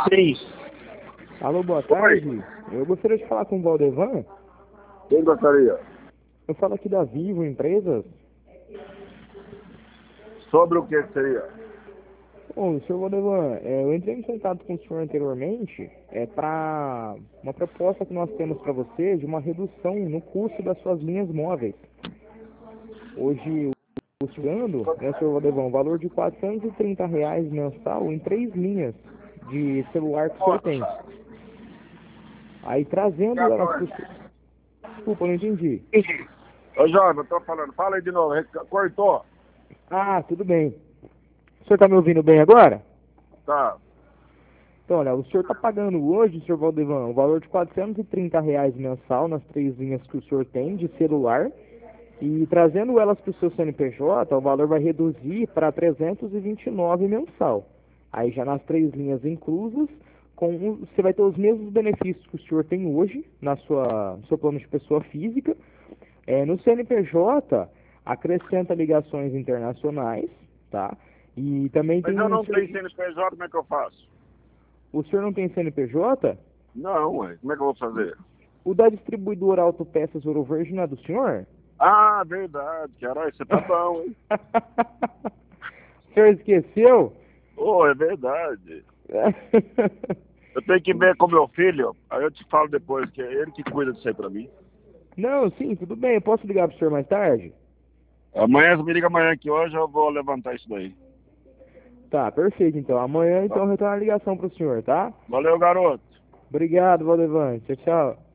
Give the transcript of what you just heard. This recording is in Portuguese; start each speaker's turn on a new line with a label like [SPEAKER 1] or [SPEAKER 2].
[SPEAKER 1] Sim.
[SPEAKER 2] Alô, boa tarde. Eu gostaria de falar com o Valdevan.
[SPEAKER 1] Quem gostaria?
[SPEAKER 2] Eu falo aqui da Vivo Empresas.
[SPEAKER 1] Sobre o que seria?
[SPEAKER 2] Bom, senhor Valdevan, eu entrei em contato com o senhor anteriormente para uma proposta que nós temos para você de uma redução no custo das suas linhas móveis. Hoje, o chegando, né, senhor Valdevan, o valor de R$ 430 mensal em 3 linhas de celular que o senhor tem. Aí, trazendo elas para o senhor... Desculpa, eu não entendi.
[SPEAKER 1] Ô, Jovem, eu tô falando. Fala aí de novo. Cortou.
[SPEAKER 2] Ah, tudo bem. O senhor está me ouvindo bem agora?
[SPEAKER 1] Tá.
[SPEAKER 2] Então, olha, o senhor está pagando hoje, senhor Valdevan, o valor de R$ 430 mensal nas 3 linhas que o senhor tem de celular e trazendo elas para o seu CNPJ, o valor vai reduzir para 329 mensal. Aí já nas 3 linhas inclusas, você vai ter os mesmos benefícios que o senhor tem hoje no seu plano de pessoa física. No CNPJ, acrescenta ligações internacionais, tá? E também
[SPEAKER 1] Mas
[SPEAKER 2] tem
[SPEAKER 1] eu
[SPEAKER 2] um...
[SPEAKER 1] não tenho CNPJ, como é que eu faço?
[SPEAKER 2] O senhor não tem CNPJ?
[SPEAKER 1] Não, ué. Como é que eu vou fazer?
[SPEAKER 2] O da distribuidora Autopeças Ouro Verde não é do senhor?
[SPEAKER 1] Ah, verdade. Caralho, você tá bom, hein?
[SPEAKER 2] O senhor esqueceu?
[SPEAKER 1] Ô, é verdade. Eu tenho que ver com meu filho. Aí eu te falo depois, que é ele que cuida disso aí pra mim.
[SPEAKER 2] Não, sim, tudo bem. Eu posso ligar pro senhor mais tarde?
[SPEAKER 1] Amanhã, você me liga amanhã que hoje eu vou levantar isso daí.
[SPEAKER 2] Tá, perfeito então. Amanhã
[SPEAKER 1] Tá.
[SPEAKER 2] então eu retorno a ligação pro senhor, tá?
[SPEAKER 1] Valeu, garoto.
[SPEAKER 2] Obrigado, Valdevante. Tchau, tchau.